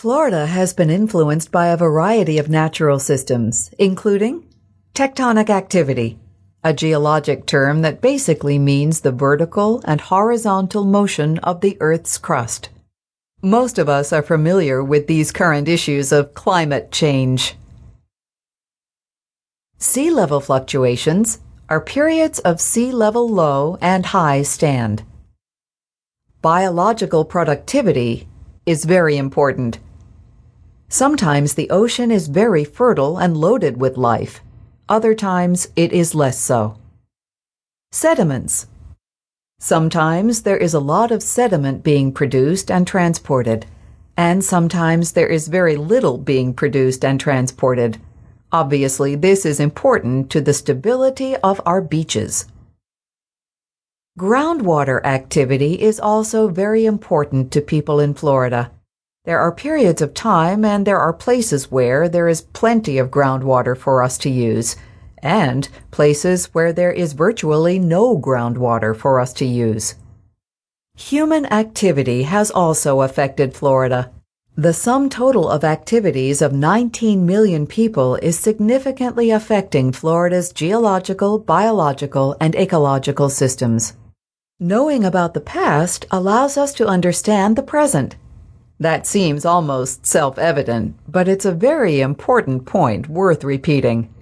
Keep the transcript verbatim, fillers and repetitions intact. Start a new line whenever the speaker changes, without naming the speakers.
Florida has been influenced by a variety of natural systems, including tectonic activity, a geologic term that basically means the vertical and horizontal motion of the Earth's crust. Most of us are familiar with these current issues of climate change. Sea level fluctuations are periods of sea level low and high stand. Biological productivity is very important. Sometimes the ocean is very fertile and loaded with life. Other times it is less so. Sediments. Sometimes there is a lot of sediment being produced and transported, and sometimes there is very little being produced and transported. Obviously, this is important to the stability of our beaches. Groundwater activity is also very important to people in Florida. There are periods of time and there are places where there is plenty of groundwater for us to use, and places where there is virtually no groundwater for us to use. Human activity has also affected Florida. The sum total of activities of nineteen million people is significantly affecting Florida's geological, biological, and ecological systems. Knowing about the past allows us to understand the present. That seems almost self-evident, but it's a very important point worth repeating.